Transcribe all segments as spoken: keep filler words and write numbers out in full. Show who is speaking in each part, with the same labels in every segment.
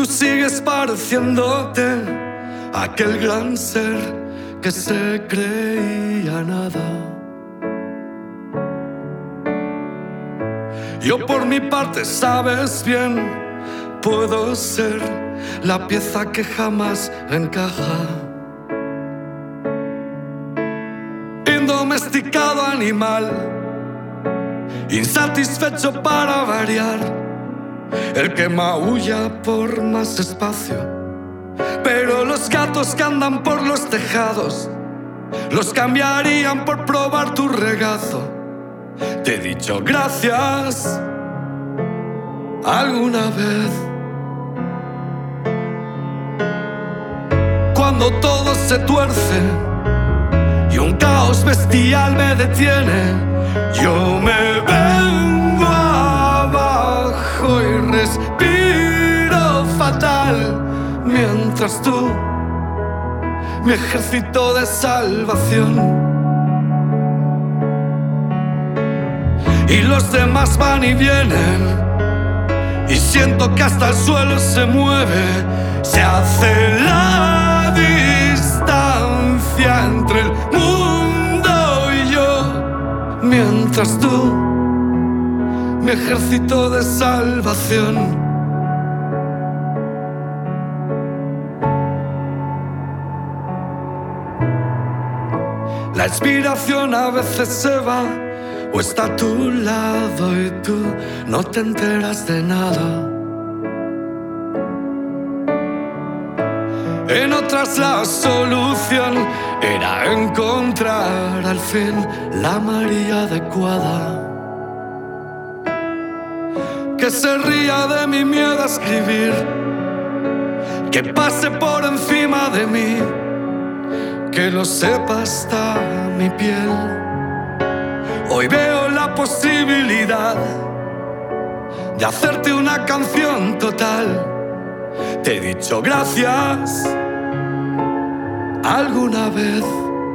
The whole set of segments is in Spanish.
Speaker 1: Tú sigues pareciéndote aquel gran ser que se creía nada. Yo por mi parte, sabes bien, puedo ser la pieza que jamás encaja. Indomesticado animal, insatisfecho para variar, el que maulla por más espacio. Pero los gatos que andan por los tejados los cambiarían por probar tu regazo. Te he dicho gracias alguna vez. Cuando todo se tuerce y un caos bestial me detiene, yo me vengo abajo y respiro fatal, mientras tú, mi ejército de salvación, y los demás van y vienen, y siento que hasta el suelo se mueve. Se hace la distancia entre el mundo y yo, mientras tú, mi ejército de salvación. La inspiración a veces se va o está a tu lado y tú no te enteras de nada. En otras la solución era encontrar al fin la María adecuada, que se ría de mi miedo a escribir, que pase por encima de mí, que lo sepa hasta mi piel. Hoy veo la posibilidad de hacerte una canción total. Te he dicho gracias alguna vez.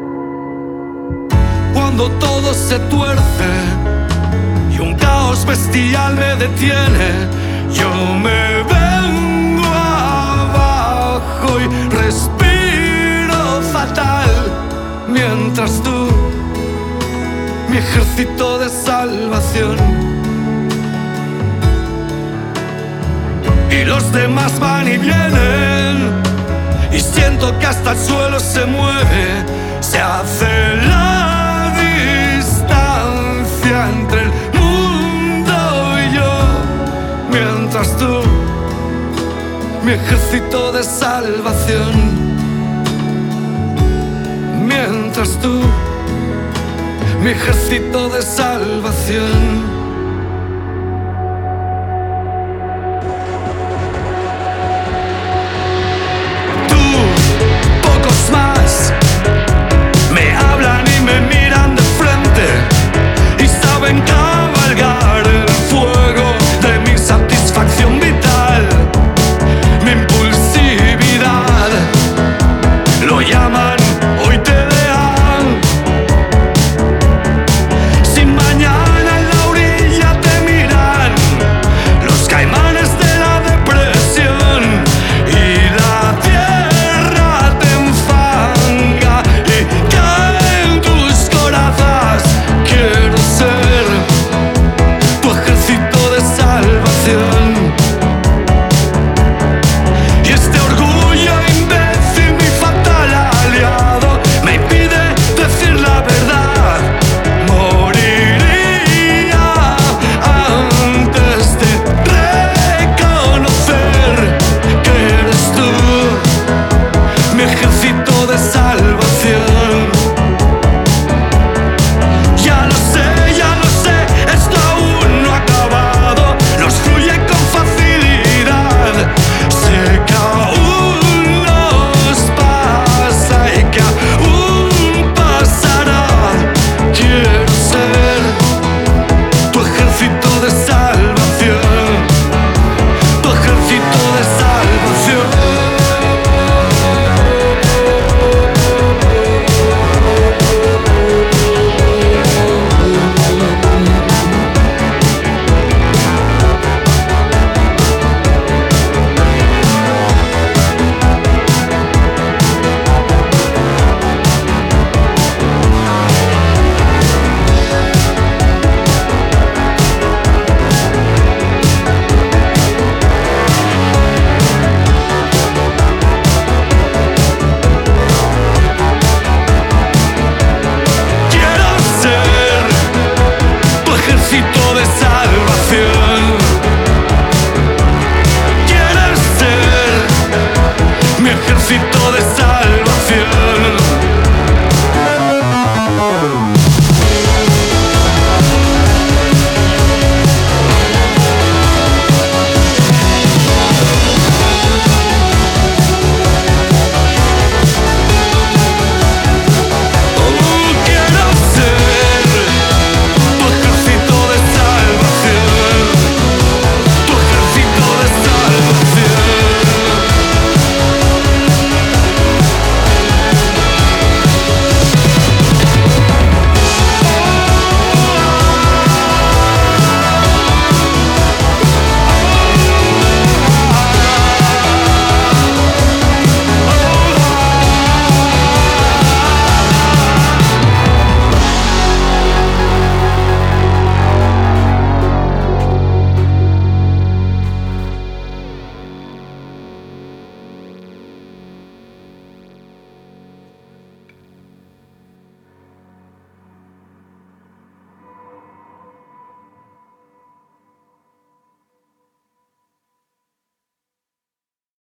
Speaker 1: Cuando todo se tuerce y un caos bestial me detiene, yo me vengo abajo y respiro fatal, mientras tú, mi ejército de salvación, y los demás van y vienen, y siento que hasta el suelo se mueve. Se hace la distancia entre el mundo y yo, mientras tú, mi ejército de salvación, mientras tú, mi ejército de salvación.